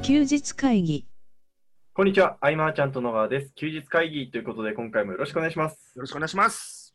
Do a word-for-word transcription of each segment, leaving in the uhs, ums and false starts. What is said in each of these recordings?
休日会議。 こんにちは、アイマーちゃんと野川です。休日会議ということで、今回もよろしくお願いします。 よろしくお願いします。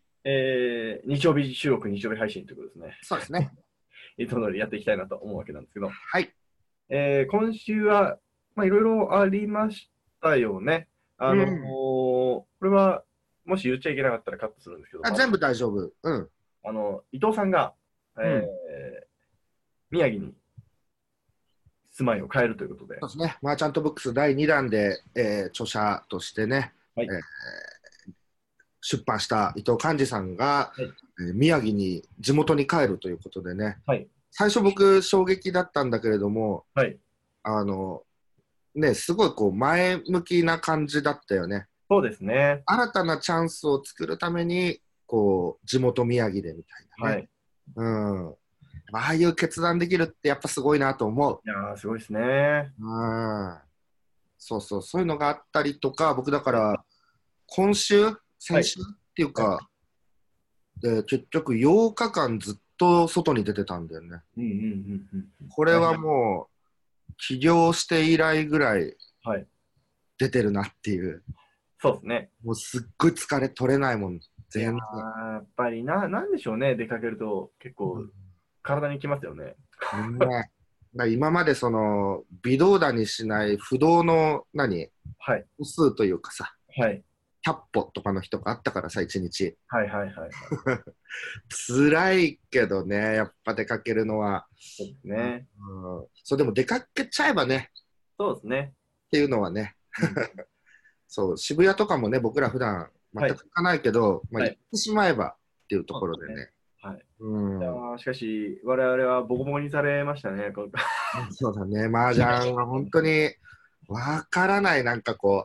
えー、日曜日収録、日曜日配信ということですね。 そうですね。 いつも通りやっていきたいなと思うわけなんですけど、 はい。 えー、今週は、まあ、いろいろありましたよね。あのーうんこれは、もし言っちゃいけなかったらカットするんですけど、 あ、 まあ全部大丈夫。うん。 あの、伊藤さんが、えーうん宮城に住まいを変えるということで、 そうですね。マーチャントブックスだいにだんで、えー著者としてね、 はいえー出版した伊藤寛治さんが、 はいえー宮城に地元に帰るということでね、 はい、 最初僕衝撃だったんだけれども、 はい、 あの、ね、すごいこう前向きな感じだったよね。 そうですね。 新たなチャンスを作るために、こう、地元宮城でみたいなね。 はい。いうん。ああいう決断できるってやっぱすごいなと思う。 やー、すごいですね。 うん。そうそう、そういうのがあったりとか、僕だから今週、先週っていうか、で結局ようかかんずっと外に出てたんだよね。 うんうんうんうんうん。 これはもう、起業して以来ぐらいはい。 出てるなっていう。 そうですね。 もうすっごい疲れ取れないもん、 いや全然。 ーやっぱりな、なんでしょうね、出かけると結構体にきますよね。 うんね、だから今までその微動だにしない不動の何はい。 歩数というかさ、 はい。 ひゃっぽとかの日とかあったからさ、いちにち。 はいはいはいはい。 辛いけどね、やっぱ出かけるのは。 そうですね。 うん、そう、でも出かけちゃえばね、 そうですね。 っていうのはね、そう、渋谷とかもね、僕ら普段全く行かないけど、まあ、 はい行ってしまえばっていうところでね。 はい。 うんいやーしかし、我々はボコボコにされましたね、今回。 そうだね、麻雀は本当にわからない、なんかこ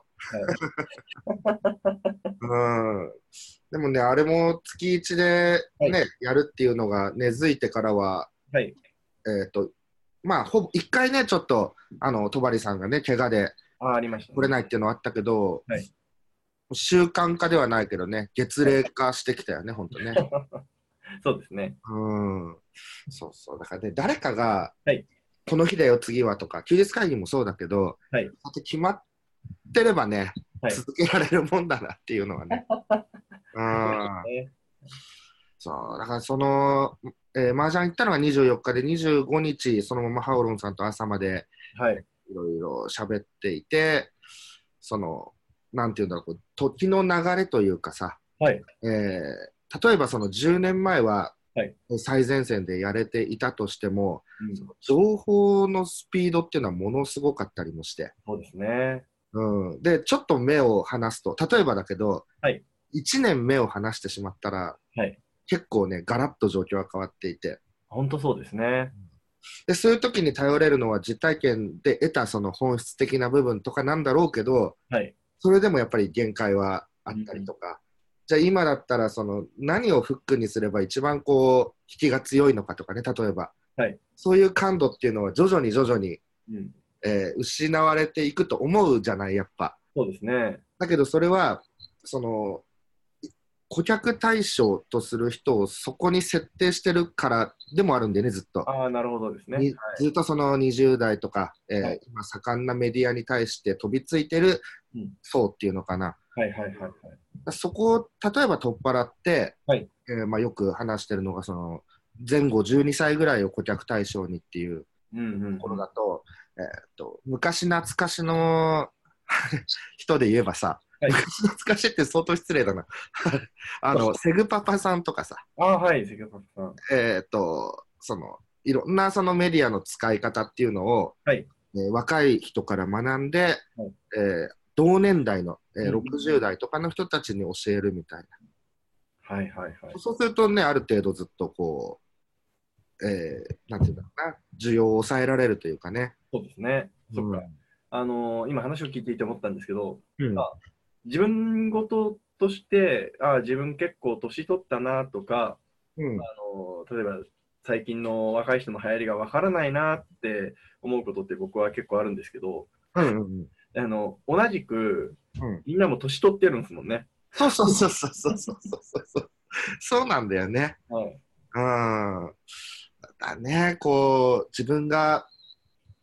う。うん、でもね、あれも月いちでね、 はいやるっていうのが根付いてからは、 はい。 えっ、と、まあ、ほぼ、一回ね、ちょっと、あの、戸張さんがね、怪我であー、ありましたね。 来れないっていうのはあったけど、 はい習慣化ではないけどね、月齢化してきたよね、本当ね。 そうですね。 うん。そうそう。だからね、誰かが、 はいこの日だよ、次はとか、休日会議もそうだけど、 はい。 だって決まってればね、 はい。 続けられるもんだなっていうのはね。うん。 ねそう、だからその、えー、麻雀行ったのがにじゅうよっかで、にじゅうごにち、そのままハオロンさんと朝まではい。 いろいろ喋っていて、その、なんていうんだろう、こう時の流れというかさ、 はい。 えー例えばそのじゅうねんまえははい最前線でやれていたとしても、 うんその情報のスピードっていうのはものすごかったりもして、 そうですね。 うん、で、ちょっと目を離すと、例えばだけど、 はいいちねん目を離してしまったら、 はい。 結構ね、ガラッと状況が変わっていて、 本当そうですね。 で、そういう時に頼れるのは実体験で得たその本質的な部分とかなんだろうけど、 はい。 それでもやっぱり限界はあったりとか、じゃあ今だったらその何をフックにすれば一番こう引きが強いのかとかね、例えば、 はいそういう感度っていうのは徐々に徐々に、 うん。 えー失われていくと思うじゃない、やっぱ。 そうですね。 だけどそれはその顧客対象とする人をそこに設定してるからでもあるんでね、ずっと。 ああ、なるほどですね。 にずっとそのにじゅう代とか、えーはい今盛んなメディアに対して飛びついてるうん層っていうのかな。 はいはいはいはい。 そこを例えば取っ払って、 はいえーまあ、よく話してるのがその前後じゅうにさいぐらいを顧客対象にっていううんうんうん。 ところだと、えーっと昔懐かしの人で言えばさ、 はい昔懐かしいって相当失礼だなあのセグパパさんとかさ、 ああ、はい、関岡さん。 えーっとそのいろんなそのメディアの使い方っていうのを、 はい。 えー若い人から学んで、 はいえー同年代の、えーうんろくじゅう代とかの人たちに教えるみたいな。 はいはいはい。 そうするとね、ある程度ずっとこう、えー、なんていうんだろうな、需要を抑えられるというかね。 そうですね。そっか。 うんあのー今話を聞いていて思ったんですけど、 うんあ自分事として、あ自分結構年取ったなとか、 うんあのー例えば最近の若い人の流行りがわからないなって思うことって僕は結構あるんですけど、 うんうんあの同じくうん、 みんなも年取ってるんですもんね。 そうそうそうそうそうそうそうそうそうなんだよね。 はい。 うん。だね、こう、自分が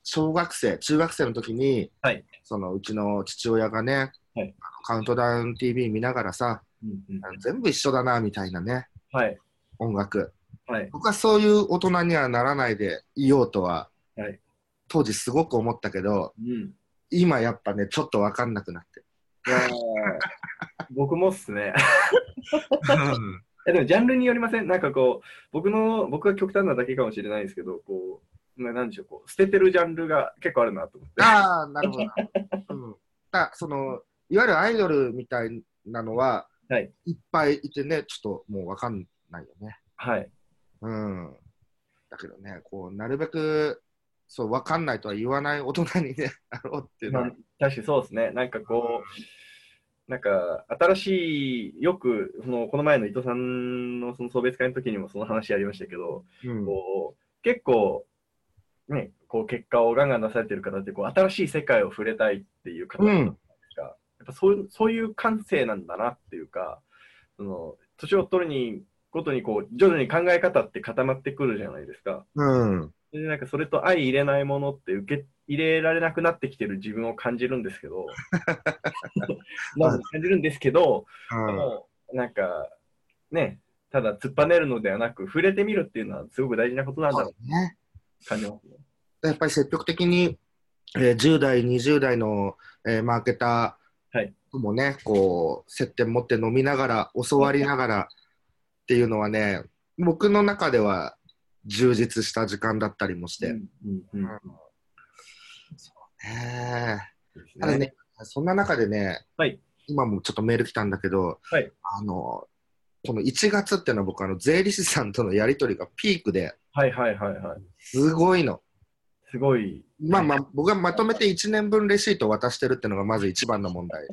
小学生、中学生の時に、 はい。 そのうちの父親がね、 はい。 カウントダウン ティーブイ 見ながらさ、 うんうん。 全部一緒だなみたいなね、 はい。 音楽。 はい。 僕はそういう大人にはならないでいようとは、 はい。 当時すごく思ったけど、 うん。 今やっぱね、ちょっと分かんなくなって。 いやー、僕もっすね。 うん。 え、でもジャンルによりません？なんかこう、僕の、僕が極端なだけかもしれないですけど、こう、ななんでしょう、こう、捨ててるジャンルが結構あるなと思って。 ああ、なるほど。うん。だその、いわゆるアイドルみたいなのは、 はい。 いっぱいいてね、ちょっともう分かんないよね。 はい。 うん。だけどね、こう、なるべく、そう、分かんないとは言わない大人にね、なろうっていうのまあ、 は。 確かにそうですね。なんかこう、なんか、新しい、よく、その、この前の伊藤さんのその送別会の時にもその話ありましたけど、 うん。 こう、結構、ね、こう、結果をガンガン出されてる方って、こう、新しい世界を触れたいっていう方じゃないでうん。 すか。やっぱそういう、そういう感性なんだなっていうか、その、年を取るに、ごとにこう、徐々に考え方って固まってくるじゃないですか。 うん。 で、なんかそれと相入れないものって受け入れられなくなってきてる自分を感じるんですけど、まず感じるんですけど、 うん。 でも、なんか、ね、ただ突っぱねるのではなく、触れてみるっていうのはすごく大事なことなんそうだろうだね。 と感じますね。 やっぱり積極的に、えーじゅう代、にじゅう代の、えーマーケタはい。 ーもね、こう、接点持って飲みながら、教わりながらっていうのはね、僕の中では充実した時間だったりもして。 うん、うん、うん。 うん、ねえ。 そうですただね、 ね。 そんな中でね、 はい。 今もちょっとメール来たんだけど、 はい。 あの、このいちがつっていうのは僕、あの、税理士さんとのやり取りがピークで、 はい、はい、はい、はい。 すごいの。 すごい大変。 まあまあ、僕がまとめていちねんぶんレシートを渡してるっていうのがまず一番の問題。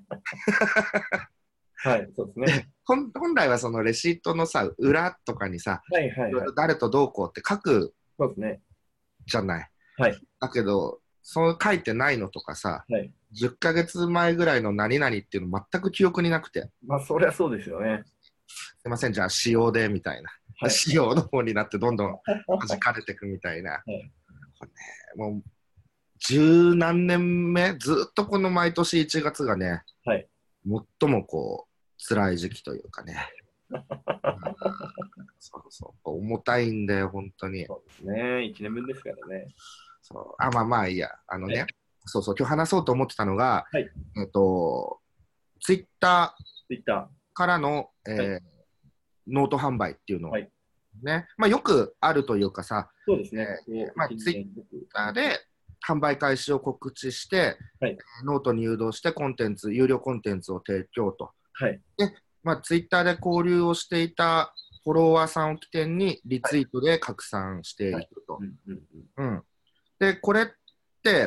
はい、そうですね。 本本来はそのレシートのさ、裏とかにさ、 はい、はい、はい。 いろいろ誰とどうこうって書くそうですね。 じゃない。 はい、 だけど、そう書いてないのとかさ、 はい。 じゅっかげつまえぐらいの何々っていうの全く記憶になくて、 まあ、そりゃそうですよね。 すいません、じゃあ仕様でみたいな。 はい。 仕様の方になってどんどん弾かれていくみたいな。 はい。 これね、もう十何年目、ずっとこの毎年いちがつがね、 はい。 最もこう、辛い時期というかね。うん、そうそう、重たいんだよ、本当に。 そうですね。一年分ですからね。 そう、あ、まあまあいいや。あのはい。 ね、そうそう、今日話そうと思ってたのが、 はい。 えっと、ツイッタツイッター。 ーからの、 はい。 えーノート販売っていうのはい。 ね、まあ、よくあるというかさ、 そうですね。こえーこ、 まあ、ツイッ近年よくターで見ます。 販売開始を告知して、 はい。 ノートに誘導してコンテンツ、有料コンテンツを提供と。 はい。 で、まあ、ツイッターで交流をしていたフォロワーさんを起点にリはい。 ツイートで拡散してはい。 いくと。 うん、うん、うん。 うん。で、これって、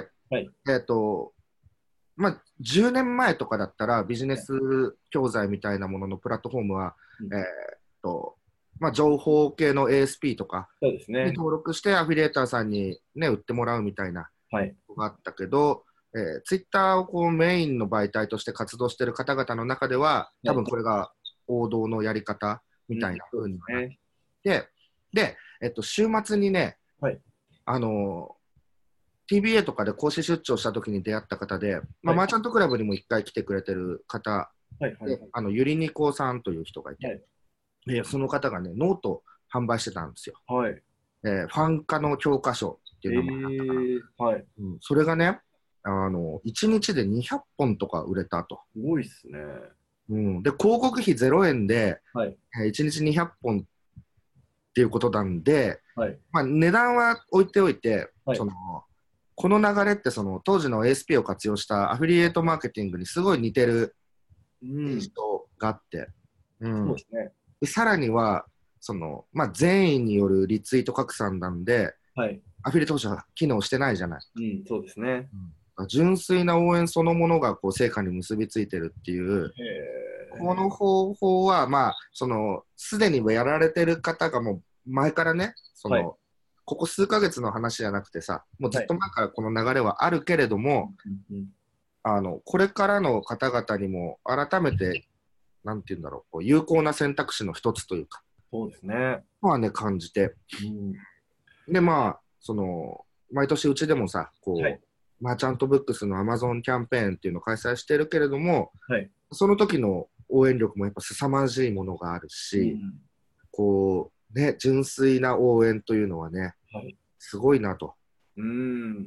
はい。 えっ、と、まあ、じゅうねんまえとかだったらビジネはい。 ス教材みたいなもののプラットフォームは、 うん。 えっ、と、まあ、情報系の エーエスピー とかそうですね。 に登録してアフィリエーターさんに、ね、売ってもらうみたいなはい。 のがあったけど、えー、ツイッターをこうメインの媒体として活動している方々の中では、多はい。 分これが王道のやり方みうん。 たいなそうで風にはなっすね。 て、で、えっと、週末にね、 はい。 あの ティービーエー とかで講師出張した時に出会った方で、まあ、 はい。 マーチャントクラブにも一回来てくれてる方はい。はい。 で、 はい。 あのゆりにこさんという人がいて、 はい。 でその方がね、ノート販売してたんですよ。 はい。 えーファン化の教科書っていえう名前だったかな。 ー、はい。 うん、それがね、あの、いちにちでにひゃっぽんとか売れたと。 すごいっすね。 うん、で、広告費ゼロえんで、 はい。 えーいちにちにひゃっぽんっていうことなんで、 はい。 まあ、値段は置いておいて、 はい。 その、この流れってその当時の エーエスピー を活用したアフィリエイトマーケティングにすごい似てるうん。 印象があって、うん、 そうですね。 でさらにはその、まあ、善意によるリツイート拡散なんではい。 アフィリエイト投資は機能してないじゃない、 うん。そうですね。 うん、純粋な応援そのものがこう成果に結びついてるっていうへこのえ。 方法はまあそのすでにやられてる方がもう前からねそはい。 のここ数ヶ月の話じゃなくてさもうずはい。 っと前からこの流れはあるけれども、 うん。うん。 あのこれからの方々にも改めてなんて言うんだろうこう有効な選択肢の一つというかそうですね。 まあね感じてうん。 でまあその毎年うちでもさ、こう、 はい、 マーチャントブックスの Amazon キャンペーンっていうのを開催してるけれども、 はい。 その時の応援力もやっぱ凄まじいものがあるし、 うん。 こう、ね、純粋な応援というのはね、 はい。 すごいなと。 うん。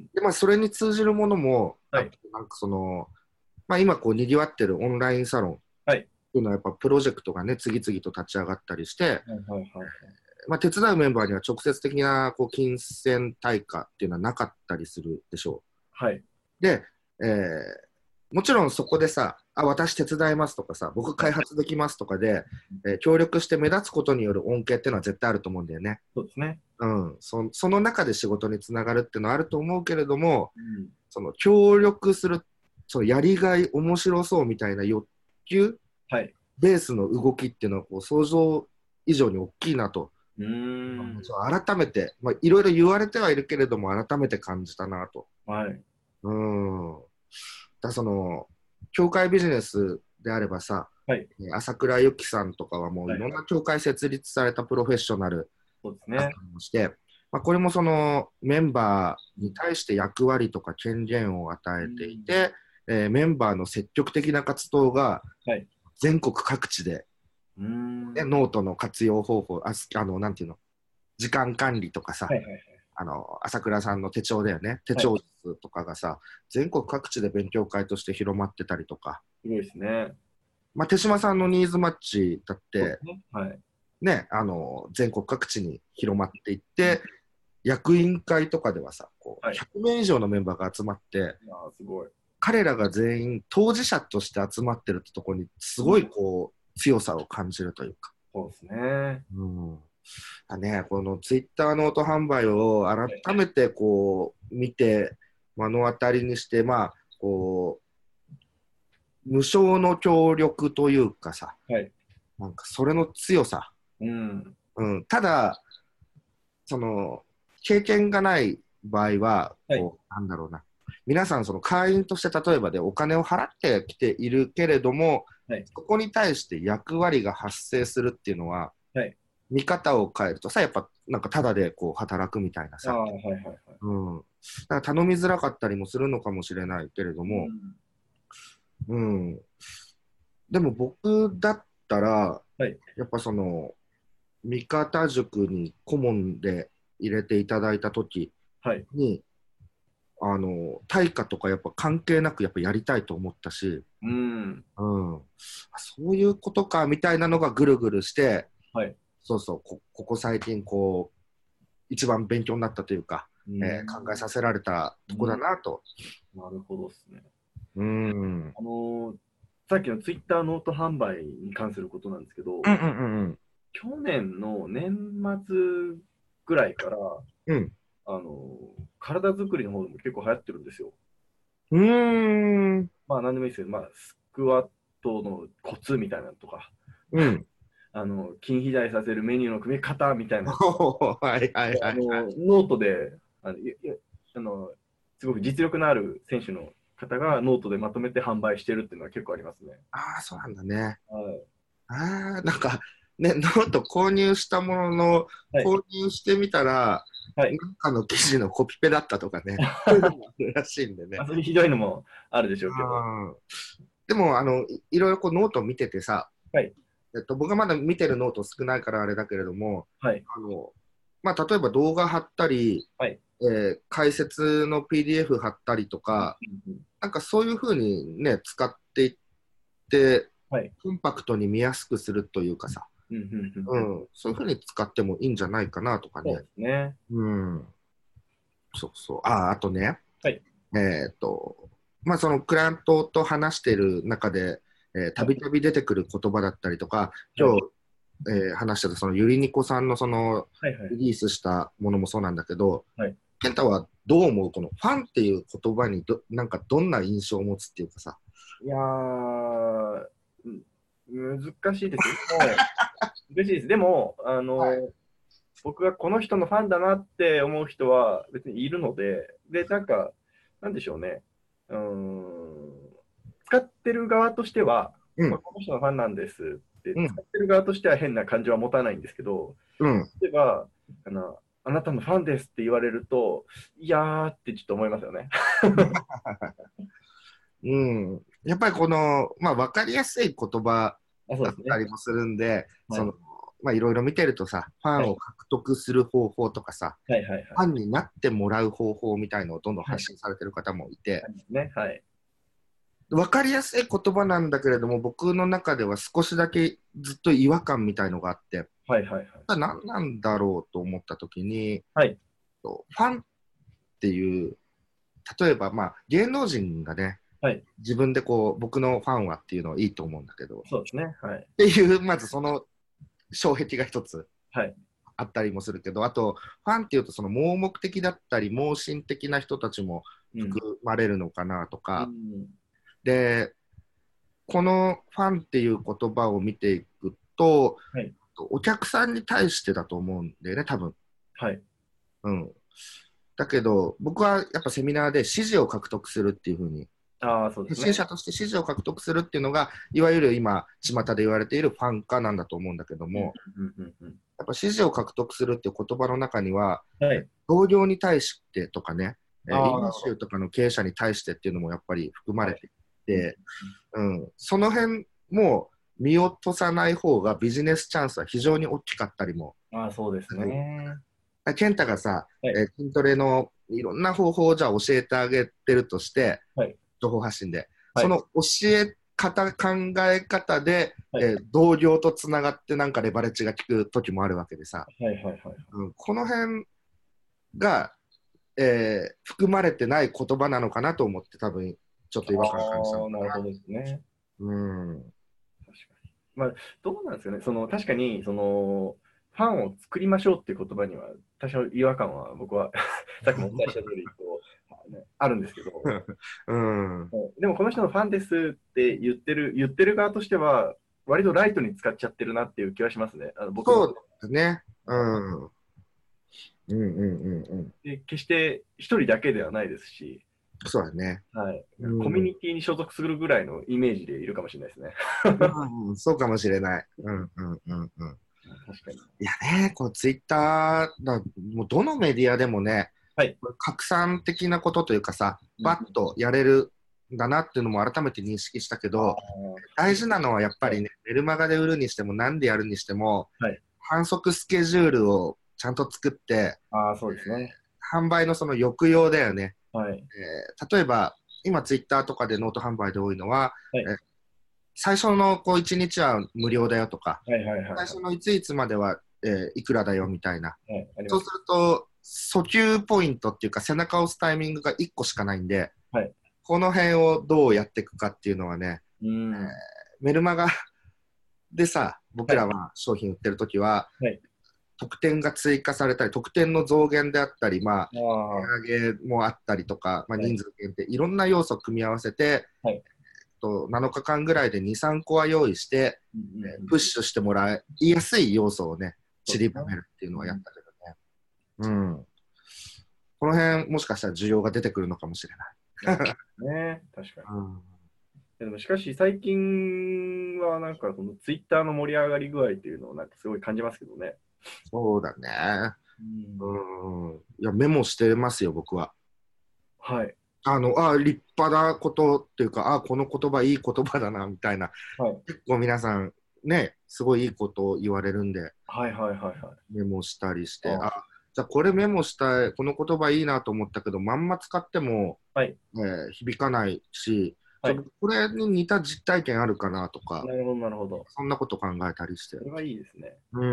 で、まあ、それに通じるものも、 はい。 あとなんかその、まあ、今こう、賑わってるオンラインサロンっはい。 ていうのはやっぱプロジェクトがね、次々と立ち上がったりして、 はい。はい。はい。 まあ、手伝うメンバーには直接的なこう金銭対価っていうのはなかったりするでしょはい。 う。で、えーもちろんそこでさ、あ、私手伝いますとかさ、僕はい。 開発できますとかで、えー協力して目立つことによる恩恵っていうのは絶対あると思うんだよね。 そうですね。 うん、そその中で仕事につながるっていうのはあると思うけれども、 うん。 その協力する、そのやりがい、面白そうみたいな欲求、 はい。 ベースの動きっていうのはこう想像以上に大きいなと、 うーん。 改めて、まあ、いろいろ言われてはいるけれども、改めて感じたなと。 はい。 うん。だその、教会ビジネスであればさ、 はい。 朝倉由紀さんとかはもうはい。 いろんな教会設立されたプロフェッショナルだったそうですね。 りもして、まあ、これもそのメンバーに対して役割とか権限を与えていて、えーメンバーの積極的な活動がはい。 全国各地で、 うーね、 ん。 ノートの活用方法、あすあの、なんていうの、時間管理とかさ、 はい。はい。 あの、朝倉さんの手帳だよね、手はい。 帳術とかがさ、全国各地で勉強会として広まってたりとか、 すごいですね。 まあ、手島さんのニーズマッチだって、 そうですね。はい。 ね、あの、全国各地に広まっていって、役員会とかではさ、こうはい。いひゃくめい以上のメンバーが集まって、 やー、すごい。 彼らが全員当事者として集まってるってところに、すごいこう、強さを感じるというか。 そうですね。 うん。だね、このツイッターノート販売を改めてこう、見て、目の当たりにして、まあ、こう、無償の協力というかさ、 はい。 なんかそれの強さ。 うん。 うん、ただ、その、経験がない場合は、 はい。 こう、なんだろうな。皆さん、その会員として例えばでお金を払ってきているけれども、 はい。 そこに対して役割が発生するっていうのは、 はい。 見方を変えるとさ、やっぱなんかタダでこう働くみたいなさ、 ああ、はい。はい。はい。 うん、だから頼みづらかったりもするのかもしれないけれども、 うん。 うん、でも僕だったら、 はい。 やっぱその、味方塾に顧問で入れていただいたときはい。 に、あの、対価とかやっぱ関係なくやっぱやりたいと思ったし、 うん。 うん、あそういうことかみたいなのがぐるぐるして、 はい。 そうそう、こ、ここ最近こう、一番勉強になったというか、 うえー考えん。 させられたとこだうん。 なと。 なるほどですね。 うん。うんあのーさっきのツイッターノート販売に関することなんですけど、 うんうん去年の年末ぐらいから、 うん。 あのー体作りの方でも結構流行ってるんですよ。 うん。うーん。 まあ、なんでもいいですけど、まあ、スクワットのコツみたいなのとか、 うん。 あの、筋肥大させるメニューの組み方みたいな、 はいはいはいはい。 あの、ノートで、あの、いいあのすごく実力のある選手の方がノートでまとめて販売してるっていうのは結構ありますね。 ああ、そうなんだね。 はい。 ああ、なんか、ね、ノート購入したものの、 はい。 購入してみたら、 はい。 なんかの記事のコピペだったとかね、そういうのもあるらしいんでね。 まあ、そういうひどいのもあるでしょうけど。 うんでも、あの、い、いろいろこうノートを見ててさ、 はい。 えっと、僕がまだ見てるノート少ないからあれだけれども、 はい。 あの、まあ、例えば動画貼ったり、 はい。 えー解説の ピーディーエフ 貼ったりとうんか、 うんうん。 なんかそういうふうにね、使っていって、 はい。 コンパクトに見やすくするというかさ、 うんうんうんうん。 うん、そういうふうに使ってもいいんじゃないかなとかね。 そうですね。 うん、そうそう。あ、あとね、 はい。 えっと、まあ、そのクライアントと話している中で、えーたはい。 びたび出てくる言葉だったりとか、 はい。 今日、えー話してたそのゆりにこさんのそのはい。はい。 リリースしたものもそうなんだけど、 はい。 健太はどう思うこのファンっていう言葉にどなんかどんな印象を持つっていうかさ。 いやー、うん難しいですよ。もう難しいです。でも、あはい。 の、僕がこの人のファンだなって思う人は別にいるので、で、なんか、なんでしょうね。うーん、使ってる側としては、まあ、 うん、 この人のファンなんですって、 うん、 使ってる側としては変な感情は持たないんですけど、 うん、 例えば、あの、 あなたのファンですって言われると、いやーってちょっと思いますよね。 うん。やっぱりこの、まあ、わかりやすい言葉あ、そうだっですね。 たりもするんで、 はい。 その、まあ、いろいろ見てるとさ、ファはい。 ンを獲得する方法とかさ、 はい。はい。はい。 ファンになってもらう方法みたいのをどんどんはい。 発信されてる方もいて、 ありますね。はい。 わかりやすい言葉なんだけれども、僕の中では少しだけずっと違和感みたいのがあって、 はい。はい。はい。 何なんだろうと思った時に、 はい。 ファンっていう、例えば、まあ、芸能人がね、 はい。 自分でこう、僕のファンはっていうのはいいと思うんだけど、っそうですね。はい。 ていう、まずその障壁が一つはい。 あったりもするけど、あと、ファンっていうと、その盲目的だったり、盲信的な人たちもうん。 含まれるのかなとうか、 ん。 で、このファンっていう言葉を見ていくと、 はい。 お客さんに対してだと思うんだよね、多分。 はい。 うん。だけど、僕はやっぱセミナーで支持を獲得するっていうふうに、 ああ、そうですね。 発信者として支持を獲得するっていうのが、いわゆる今、巷で言われているファン化なんだと思うんだけどうん。 も、 うん。うん。うん。 やっぱ支持を獲得するっていう言葉の中には、 はい。 同僚に対してとかね、えー、 ああ、なインるほど。 シューとかの経営者に対してっていうのもやっぱり含まはい。 れていうん。 て、うん、その辺も見落とさない方がビジネスチャンスは非常に大きかったりも。 ああ、そうですね。 健太がさ、 はい。 えー筋トレのいろんな方法をじゃあ教えてあげてるとして、 はい。 情報発信で、 はい。 その教え方、考え方で、 はい。 えー同僚とつながってなんかレバレッジが効く時もあるわけでさ、 はい。はい。はい。 うん、この辺が、えー含まれてない言葉なのかなと思って多分ちょっと違和感感じたのああ、 かな。 なるほどですね。 うん。 確かに。まあ、どうなんですかね。その、確かに、その、ファンを作りましょうっていう言葉には、多少違和感は僕はさっきもお伝えした通り、こう、あねあるんですけど、 うん。 でもこの人のファンですって言ってる、言ってる側としては、割とライトに使っちゃってるなっていう気はしますね。あの僕の。 そうだね。うん。うんうんうんうん。 で、決して一人だけではないですし、 そうだね。 はい。コミュうん。 ニティに所属するぐらいのイメージでいるかもしれないですね。 うん、そうかもしれない。うんうんうんうん。 確かに。 いやね、こうツイッターだ、もうどのメディアでもね、 はい。 拡散的なことというかさ、 うん。 バッとやれるんだなっていうのも改めて認識したけあど、 あ、 大事なのはやっぱはい。 りね、メルマガで売るにしても、何でやるにしても、 はい。 反則スケジュールをちゃんと作って、 ああ、そうですね。 販売のその抑揚だよね。 はい。 えー例えば、今ツイッターとかでノート販売で多いのは、 はい。 えー最初のこういちにちは無料だよとか、 はい。はい。はい。はい。 最初のいついつまでは、えーいくらだよみたいな。 はい。あります。 そうすると、訴求ポイントっていうか、背中を押すタイミングがいっこしかないんで、 はい。 この辺をどうやっていくかっていうのはね、 うん。 メルマガでさ、僕はい。 らは商品売ってるときは、 はい。 特典が追加されたり、特典の増減であったり、まあ、 ああ、は値上げもあったりとか、まあ、人い。 数限定、いろんな要素を組み合わせて、 はい。 となのかかんぐらいでに、さんこは用意して、 うん。うん。うん。 プッシュしてもらいやすい要素をね、散りばそうですね。 めるっていうのはやっうん。 たけどね。うん。この辺、もしかしたら需要が出てくるのかもしれない。 なるほどね。確かに。 うん、 でもしかし最近はなんかこのツイッターの盛り上がり具合っていうのをなんかすごい感じますけどね。 そうだね。 うん。 うん。いや、メモしてますよ、僕は。 はい。 あの、あ、立派なことっていうか、あ、この言葉いい言葉だな、みたいな。 はい。 結構皆さん、ね、すごいいいことを言われるんで、 はいはいはいはい。 メモしたりして、 あ、 あ、じゃあこれメモしたい、この言葉いいなと思ったけど、まんま使っても、 はい。 えー響かないし、じゃあはい。 これに似た実体験あるかなとか、 なるほどなるほど。 そんなこと考えたりして。 それはいいですね。 うん。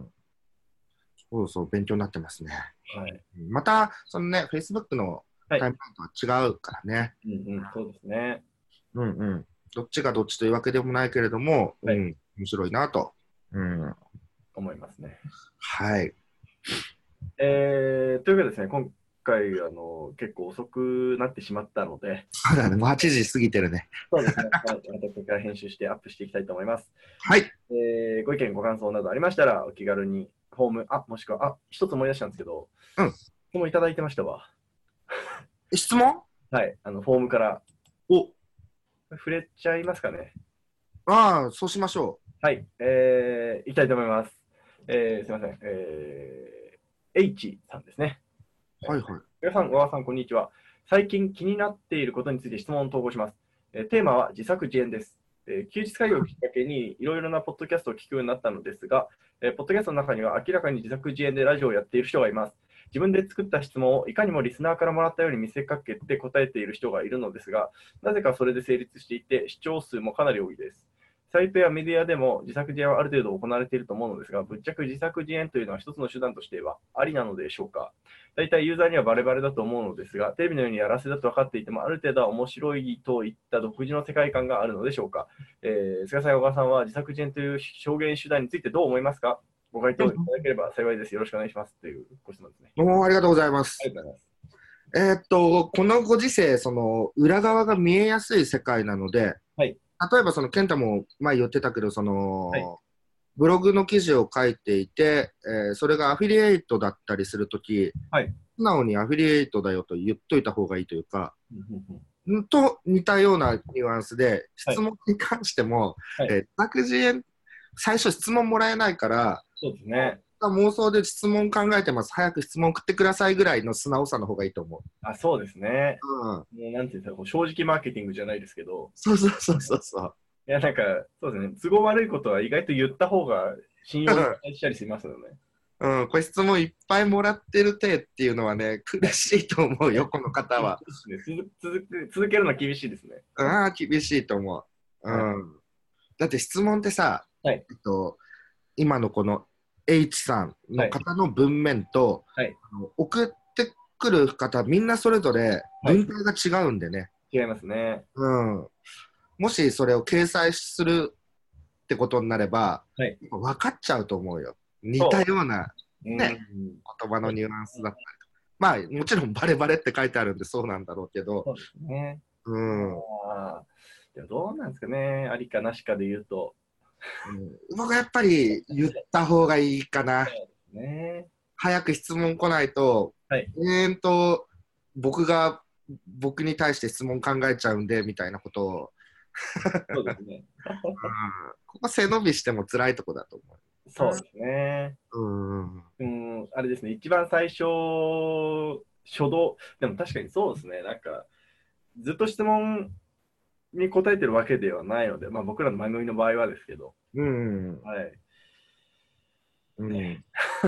そうそう、勉強になってますね。 はい。 また、そのね、Facebook のはい。 タイムラインとは違うからね。 うんうん。そうですね。 うんうん。どっちがどっちというわけでもないけれども、うはい。 ん、面白いなと。うん。 思いますね。 はい。 えー、というわけでですね、今回、あの、結構遅くなってしまったので、 そうだね、もうはちじ過ぎてるね。 そうですね。はい。またこれから編集してアップしていきたいと思います。 はい。 えー、ご意見、ご感想などありましたら、お気軽にフォーム、あ、もしくは、あ、一つ思い出したんですけど、 うん。 質問いただいてましたわ。 質問はい。あの、フォームからお、 触れちゃいますかね。 ああ、そうしましょはい。えー、いきたいと思います。えー、すいません。え H さんですね。 はいはい。 皆さん、小川さん、こんにちは。最近気になっていることについて質問を投稿します。えーテーマは自作自演です。えー休日会議をきっかけにいろいろなポッドキャストを聞くようになったのですが、えーポッドキャストの中には明らかに自作自演でラジオをやっている人がいます。自分で作った質問をいかにもリスナーからもらったように見せかけて答えている人がいるのですが、なぜかそれで成立していて、視聴数もかなり多いです。サイトやメディアでも自作自演はある程度行われていると思うのですが、ぶっちゃく自作自演というのは一つの手段としてはありなのでしょうか。大体ユーザーにはバレバレだと思うのですが、テレビのようにやらせだと分かっていても、ある程度は面白いといった独自の世界観があるのでしょうか。えー、菅さん、小川さんは自作自演という表現手段についてどう思いますか。ご回答いただければ幸いです。よろしくお願いします。というご質問ですね。 どうもありがとうございます。 ありがとうございます。 えーっと、このご時世、その裏側が見えやすい世界なので、 はい、 例えばその健太も前言ってたけど、その、 はい、 ブログの記事を書いていて、えーそれがアフィリエイトだったりするとき、 はい、 素直にアフィリエイトだよと言っといた方がいいというか、んと似たようなニュアンスで、質問に関しても、 はい、 えー自作自演、最初質問もらえないから、 そうですね。 妄想で質問考えてます、早く質問送ってくださいぐらいの素直さの方がいいと思う。 あ、そうですね。 うん、 もうなんていうんですか、こう正直マーケティングじゃないですけど、 そうそうそうそうそう。 いや、なんか、そうですね、都合悪いことは意外と言った方が信用したりしますよね。 うん、これ質問いっぱいもらってる体っていうのはね、苦しいと思うよ、この方は。 続続く続けるのは厳しいですね。 ああ、厳しいと思う。うん。 はい、 だって質問ってさ、 はい、 えっと、今のこの H さんの方の文面と、 はい、 あの送ってくる方、みんなそれぞれ文体が違うんでね。 違いますね。 うん。もしそれを掲載するってことになれば、 はい、 分かっちゃうと思うよ。似たような、ね、 うん、 言葉のニュアンスだったりとか。まあ、もちろんバレバレって書いてあるんでそうなんだろうけど。 そうですね。 うん。 あでもどうなんですかね、ありかなしかで言うと。 うん、僕はやっぱり言った方がいいかな。 ね、 早く質問来ないと、 はい、 えーと、僕が僕に対して質問考えちゃうんでみたいなことを。 そうですね。 うん、ここ背伸びしても辛いとこだと思う。 そうですね。 うん。 うん、あれですね、一番最初、初動、でも確かにそうですね、なんか、ずっと質問に答えてるわけではないので、まあ僕らの番組の場合はですけど、 うん。 はい。 うん、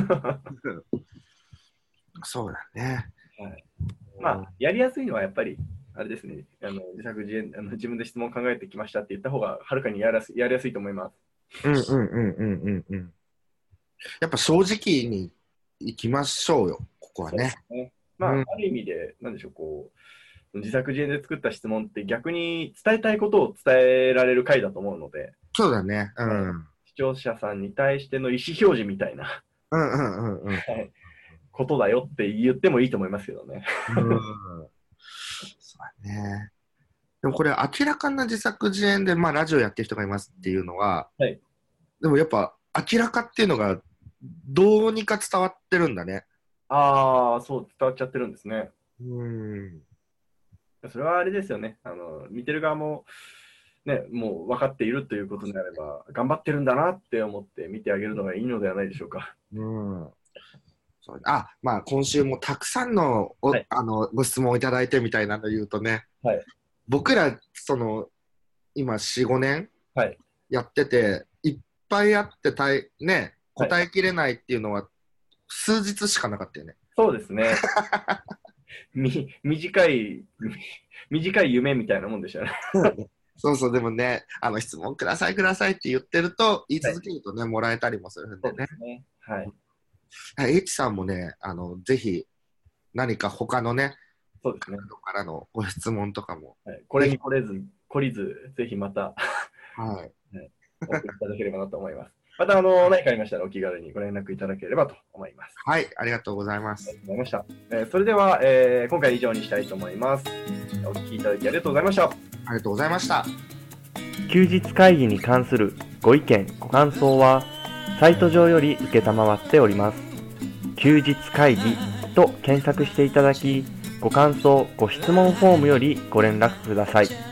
そうだね。 はい、まあ、やりやすいのはやっぱり、あれですね、あの自作自演あの、自分で質問考えてきましたって言った方が、はるかにやりやすやりやすいと思います。 うんうんうんうんうんうん。やっぱ正直にいきましょうよ、ここはね。 ね、まあ、うん、ある意味で、なんでしょう、こう、自作自演で作った質問って逆に伝えたいことを伝えられる回だと思うので、 そうだね。うん。 視聴者さんに対しての意思表示みたいな、 うんうんうんうん。はい、 ことだよって言ってもいいと思いますけどね。うん、 そうだね。でもこれ明らかな自作自演で、まあ、ラジオやってる人がいますっていうのは、 はい、 でもやっぱ明らかっていうのがどうにか伝わってるんだね。 ああ、そう伝わっちゃってるんですね。 うん。 それはあれですよね。あの見てる側も、ね、もう分かっているということであれば、頑張ってるんだなって思って見てあげるのがいいのではないでしょうか。 うん。そうあ、まあ今週もたくさんの、はい、あのご質問をいただいてみたいなの言うとね、 はい、 僕らその今よん、ごねんやってて、はい、いっぱいあってたい、ね、答えきれないっていうのは数日しかなかったよね。 そうですね。み短い短い夢みたいなもんでしたね。 そうそう、でもね、あの質問くださいくださいって言ってると、言い続けるとね、はい、もらえたりもするんでね。 そうですね。はい。 はい、H さんもね、あのぜひ何か他のね、 そうですね。 からのご質問とかも、 はい、これに懲れず、懲りず、ぜひまた、 はい、はい、 お送りいただければなと思います。またあの何かありましたらお気軽にご連絡いただければと思います。 はい、ありがとうございます。 ありがとうございました。えー、それでは、えー、今回以上にしたいと思います。お聞きいただきありがとうございました。 ありがとうございました。 休日会議に関するご意見ご感想はサイト上より受けたまわっております。休日会議と検索していただき、ご感想ご質問フォームよりご連絡ください。